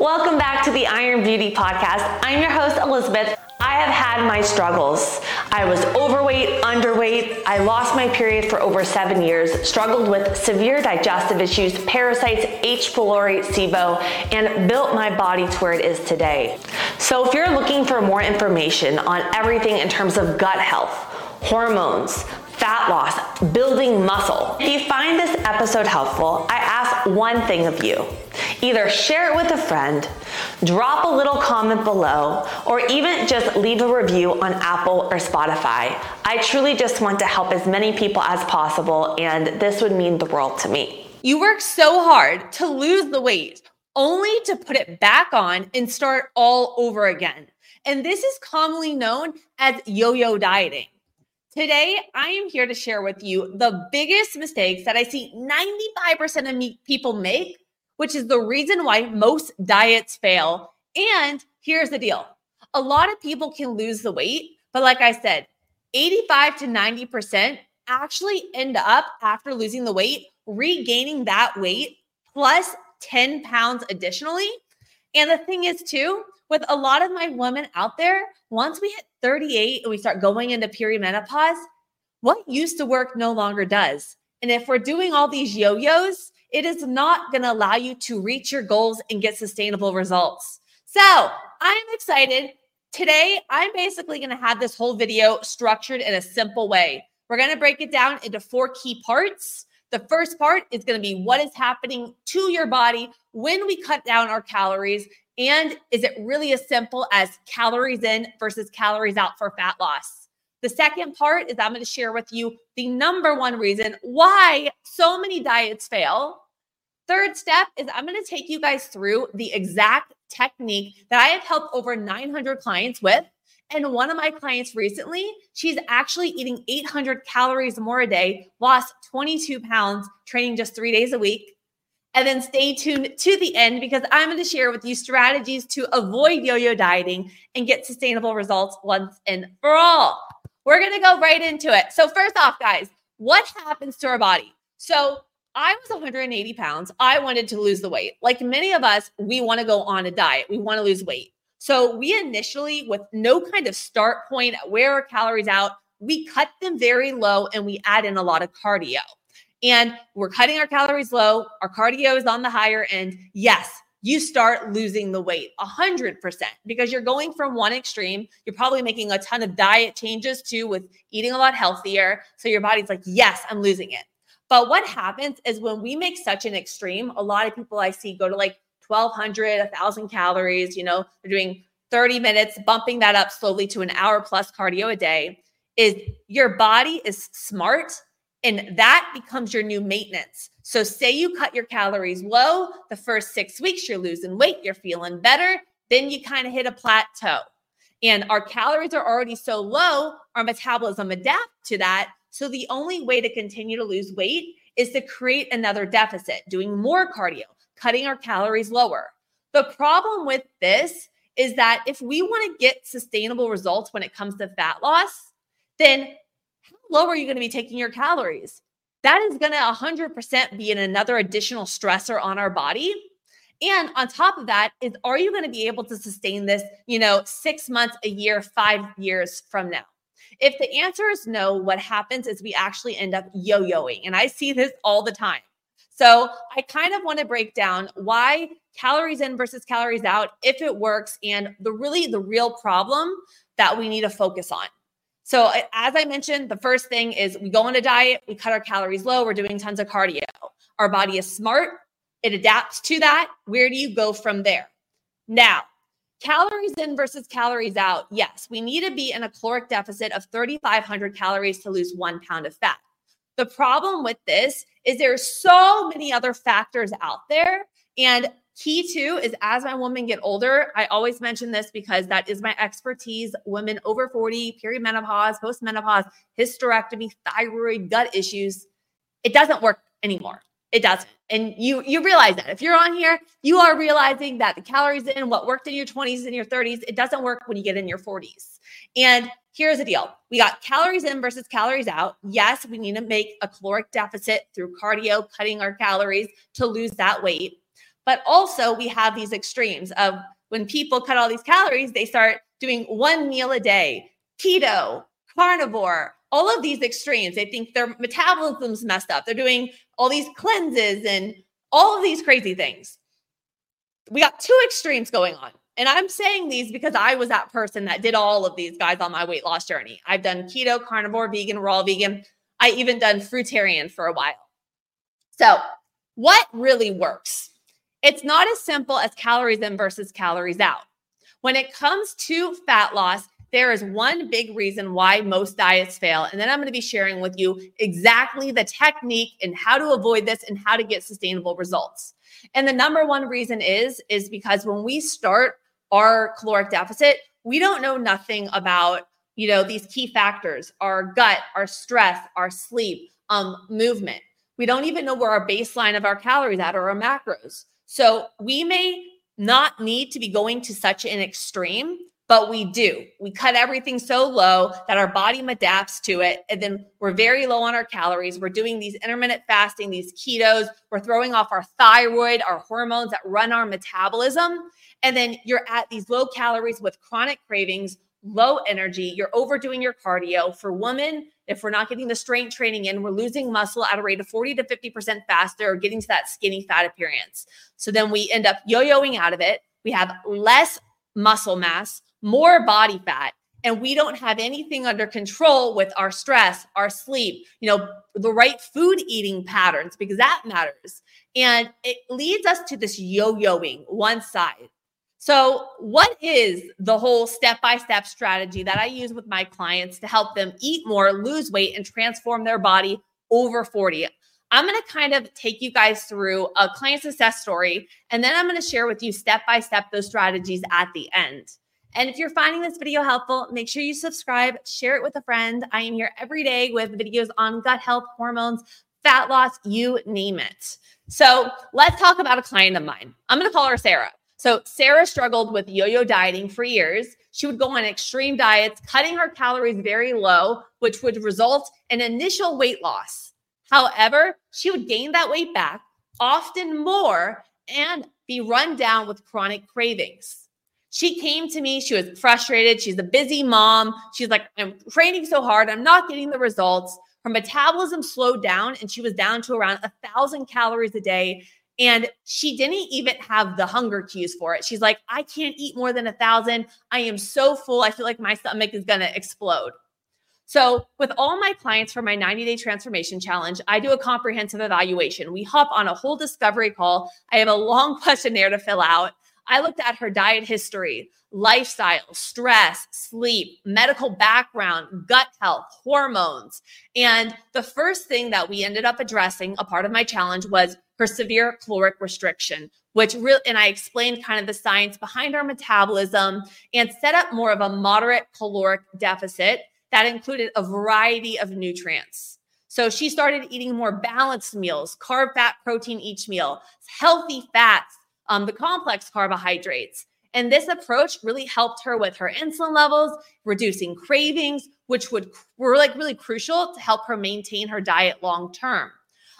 Welcome back to the Iron Beauty Podcast. I'm your host, Elizabeth. I have had my struggles. I was overweight, underweight. I lost my period for over 7 years, struggled with severe digestive issues, parasites, H. pylori, SIBO, and built my body to where it is today. So if you're looking for more information on everything in terms of gut health, hormones, fat loss, building muscle, if you find this episode helpful, I ask one thing of you. Either share it with a friend, drop a little comment below, or even just leave a review on Apple or Spotify. I truly just want to help as many people as possible, and this would mean the world to me. You work so hard to lose the weight, only to put it back on and start all over again. And this is commonly known as yo-yo dieting. Today, I am here to share with you the biggest mistakes that I see 95% of people make, which is the reason why most diets fail. And here's the deal. A lot of people can lose the weight, but like I said, 85 to 90% actually end up, after losing the weight, regaining that weight plus 10 pounds additionally. And the thing is too, with a lot of my women out there, once we hit 38 and we start going into perimenopause, what used to work no longer does. And if we're doing all these yo-yos, it is not going to allow you to reach your goals and get sustainable results. So I'm excited. Today, I'm basically going to have this whole video structured in a simple way. We're going to break it down into 4 key parts. The first part is going to be what is happening to your body when we cut down our calories. And is it really as simple as calories in versus calories out for fat loss? The second part is I'm going to share with you the number one reason why so many diets fail. Third step is I'm going to take you guys through the exact technique that I have helped over 900 clients with. And one of my clients recently, she's actually eating 800 calories more a day, lost 22 pounds, training just 3 days a week. And then stay tuned to the end because I'm going to share with you strategies to avoid yo-yo dieting and get sustainable results once and for all. We're going to go right into it. So first off, guys, what happens to our body? So I was 180 pounds. I wanted to lose the weight. Like many of us, we want to go on a diet. We want to lose weight. So we initially, with no kind of start point, where our calories out, we cut them very low and we add in a lot of cardio. And we're cutting our calories low. Our cardio is on the higher end. Yes, you start losing the weight 100% because you're going from one extreme. You're probably making a ton of diet changes too with eating a lot healthier. So your body's like, yes, I'm losing it. But what happens is when we make such an extreme, a lot of people I see go to like 1,200, 1,000 calories, they're doing 30 minutes, bumping that up slowly to an hour plus cardio a day, is your body is smart. And that becomes your new maintenance. So say you cut your calories low, the first 6 weeks, you're losing weight, you're feeling better. Then you kind of hit a plateau. And our calories are already so low, our metabolism adapts to that. So the only way to continue to lose weight is to create another deficit, doing more cardio, cutting our calories lower. The problem with this is that if we want to get sustainable results when it comes to fat loss, then how low are you going to be taking your calories? That is going to 100% be another additional stressor on our body. And on top of that is, are you going to be able to sustain this, 6 months, a year, 5 years from now? If the answer is no, what happens is we actually end up yo-yoing. And I see this all the time. So I kind of want to break down why calories in versus calories out, if it works, and the real problem that we need to focus on. So as I mentioned, the first thing is we go on a diet, we cut our calories low, we're doing tons of cardio. Our body is smart. It adapts to that. Where do you go from there? Now, calories in versus calories out. Yes, we need to be in a caloric deficit of 3,500 calories to lose 1 pound of fat. The problem with this is there's so many other factors out there. And key too is, as my women get older, I always mention this because that is my expertise. Women over 40, perimenopause, postmenopause, hysterectomy, thyroid, gut issues. It doesn't work anymore. It doesn't. And you realize that. If you're on here, you are realizing that the calories in, what worked in your 20s and your 30s, it doesn't work when you get in your 40s. And here's the deal. We got calories in versus calories out. Yes, we need to make a caloric deficit through cardio, cutting our calories to lose that weight. But also we have these extremes of when people cut all these calories, they start doing one meal a day, keto, carnivore, all of these extremes. They think their metabolism's messed up. They're doing all these cleanses and all of these crazy things. We got two extremes going on. And I'm saying these because I was that person that did all of these guys on my weight loss journey. I've done keto, carnivore, vegan, raw vegan. I even done fruitarian for a while. So what really works? It's not as simple as calories in versus calories out. When it comes to fat loss, there is one big reason why most diets fail. And then I'm going to be sharing with you exactly the technique and how to avoid this and how to get sustainable results. And the number one reason is because when we start our caloric deficit, we don't know nothing about, these key factors, our gut, our stress, our sleep, movement. We don't even know where our baseline of our calories at or our macros. So we may not need to be going to such an extreme, but we do. We cut everything so low that our body adapts to it. And then we're very low on our calories. We're doing these intermittent fasting, these ketos. We're throwing off our thyroid, our hormones that run our metabolism. And then you're at these low calories with chronic cravings, low energy. You're overdoing your cardio. For women, if we're not getting the strength training in, we're losing muscle at a rate of 40 to 50% faster or getting to that skinny fat appearance. So then we end up yo-yoing out of it. We have less muscle mass, more body fat, and we don't have anything under control with our stress, our sleep, the right food eating patterns, because that matters. And it leads us to this yo-yoing one side. So what is the whole step-by-step strategy that I use with my clients to help them eat more, lose weight, and transform their body over 40? I'm going to kind of take you guys through a client success story, and then I'm going to share with you step-by-step those strategies at the end. And if you're finding this video helpful, make sure you subscribe, share it with a friend. I am here every day with videos on gut health, hormones, fat loss, you name it. So let's talk about a client of mine. I'm going to call her Sarah. So Sarah struggled with yo-yo dieting for years. She would go on extreme diets, cutting her calories very low, which would result in initial weight loss. However, she would gain that weight back, often more, and be run down with chronic cravings. She came to me. She was frustrated. She's a busy mom. She's like, I'm training so hard. I'm not getting the results. Her metabolism slowed down and she was down to around 1,000 calories a day. And she didn't even have the hunger cues for it. She's like, I can't eat more than 1,000. I am so full. I feel like my stomach is going to explode. So with all my clients for my 90-day transformation challenge, I do a comprehensive evaluation. We hop on a whole discovery call. I have a long questionnaire to fill out. I looked at her diet history, lifestyle, stress, sleep, medical background, gut health, hormones. And the first thing that we ended up addressing, a part of my challenge, was her severe caloric restriction, and I explained kind of the science behind our metabolism and set up more of a moderate caloric deficit that included a variety of nutrients. So she started eating more balanced meals, carb, fat, protein each meal, healthy fats, the complex carbohydrates. And this approach really helped her with her insulin levels, reducing cravings, which were really crucial to help her maintain her diet long term.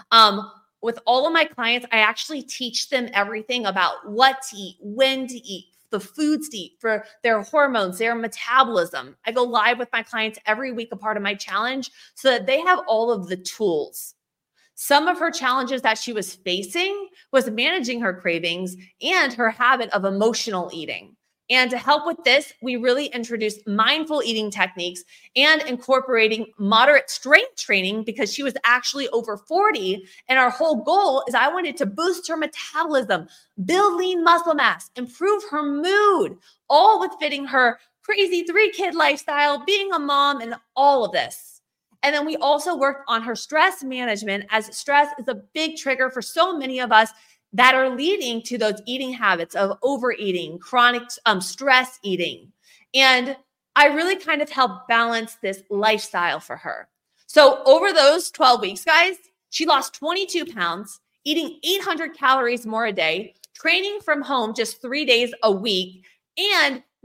With all of my clients, I actually teach them everything about what to eat, when to eat, the foods to eat for their hormones, their metabolism. I go live with my clients every week, a part of my challenge, so that they have all of the tools. Some of her challenges that she was facing was managing her cravings and her habit of emotional eating. And to help with this, we really introduced mindful eating techniques and incorporating moderate strength training because she was actually over 40. And our whole goal is I wanted to boost her metabolism, build lean muscle mass, improve her mood, all with fitting her crazy 3-kid lifestyle, being a mom, and all of this. And then we also worked on her stress management, as stress is a big trigger for so many of us that are leading to those eating habits of overeating, chronic stress eating. And I really kind of helped balance this lifestyle for her. So over those 12 weeks, guys, she lost 22 pounds, eating 800 calories more a day, training from home just 3 days a week, and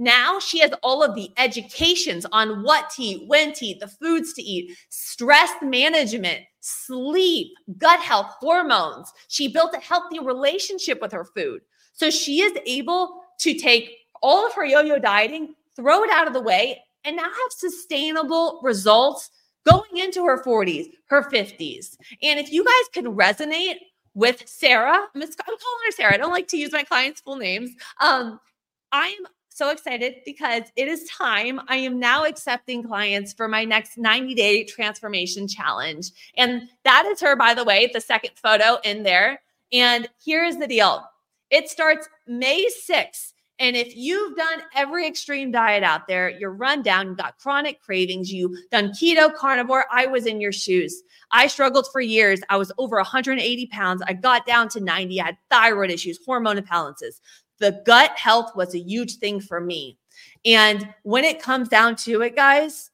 Now she has all of the educations on what to eat, when to eat, the foods to eat, stress management, sleep, gut health, hormones. She built a healthy relationship with her food. So she is able to take all of her yo-yo dieting, throw it out of the way, and now have sustainable results going into her 40s, her 50s. And if you guys can resonate with Sarah, I'm calling her Sarah. I don't like to use my clients' full names. I am so excited because it is time. I am now accepting clients for my next 90-day transformation challenge. And that is her, by the way, the second photo in there. And here's the deal. It starts May 6th. And if you've done every extreme diet out there, you're run down, you've got chronic cravings, you've done keto, carnivore, I was in your shoes. I struggled for years. I was over 180 pounds. I got down to 90. I had thyroid issues, hormone imbalances. The gut health was a huge thing for me. And when it comes down to it, guys,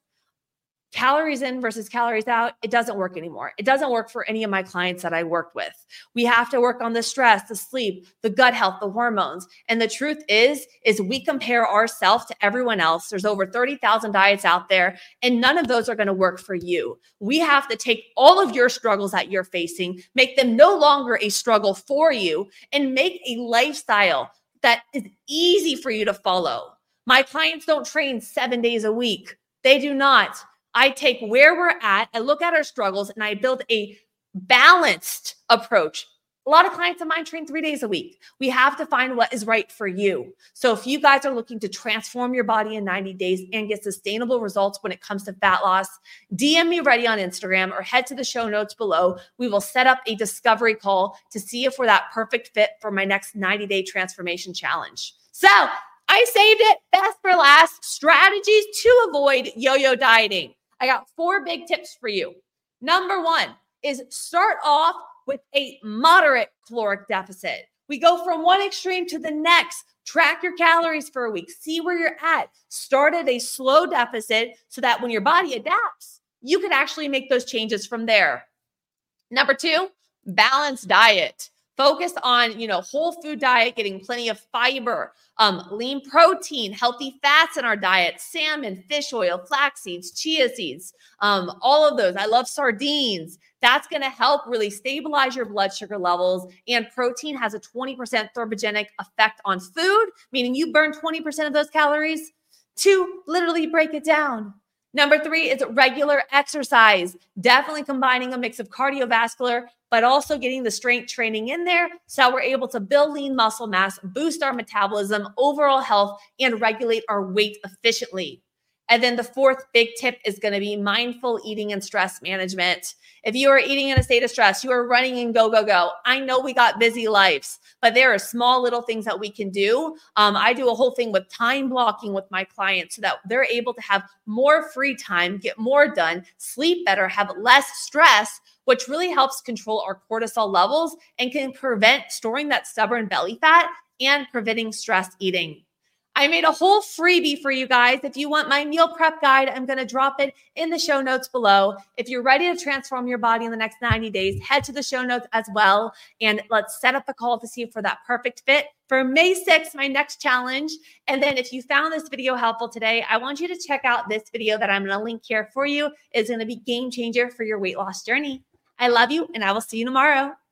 calories in versus calories out, it doesn't work anymore. It doesn't work for any of my clients that I worked with. We have to work on the stress, the sleep, the gut health, the hormones. And the truth is we compare ourselves to everyone else. There's over 30,000 diets out there, and none of those are going to work for you. We have to take all of your struggles that you're facing, make them no longer a struggle for you, and make a lifestyle that is easy for you to follow. My clients don't train 7 days a week. They do not. I take where we're at, I look at our struggles, and I build a balanced approach. A lot of clients of mine train 3 days a week. We have to find what is right for you. So if you guys are looking to transform your body in 90 days and get sustainable results when it comes to fat loss, DM me ready on Instagram or head to the show notes below. We will set up a discovery call to see if we're that perfect fit for my next 90-day transformation challenge. So I saved it best for last, strategies to avoid yo-yo dieting. I got 4 big tips for you. Number 1 is start off with a moderate caloric deficit. We go from one extreme to the next. Track your calories for a week. See where you're at. Start at a slow deficit so that when your body adapts, you can actually make those changes from there. Number 2, balanced diet. Focus on, whole food diet, getting plenty of fiber, lean protein, healthy fats in our diet, salmon, fish oil, flax seeds, chia seeds, all of those. I love sardines. That's going to help really stabilize your blood sugar levels. And protein has a 20% thermogenic effect on food, meaning you burn 20% of those calories. 2, literally break it down. Number 3 is regular exercise, definitely combining a mix of cardiovascular, but also getting the strength training in there so we're able to build lean muscle mass, boost our metabolism, overall health, and regulate our weight efficiently. And then the 4th big tip is going to be mindful eating and stress management. If you are eating in a state of stress, you are running in go, go, go. I know we got busy lives, but there are small little things that we can do. I do a whole thing with time blocking with my clients so that they're able to have more free time, get more done, sleep better, have less stress, which really helps control our cortisol levels and can prevent storing that stubborn belly fat and preventing stress eating. I made a whole freebie for you guys. If you want my meal prep guide, I'm going to drop it in the show notes below. If you're ready to transform your body in the next 90 days, head to the show notes as well. And let's set up a call to see if we're that perfect fit for May 6th, my next challenge. And then if you found this video helpful today, I want you to check out this video that I'm going to link here for you. It's going to be game changer for your weight loss journey. I love you, and I will see you tomorrow.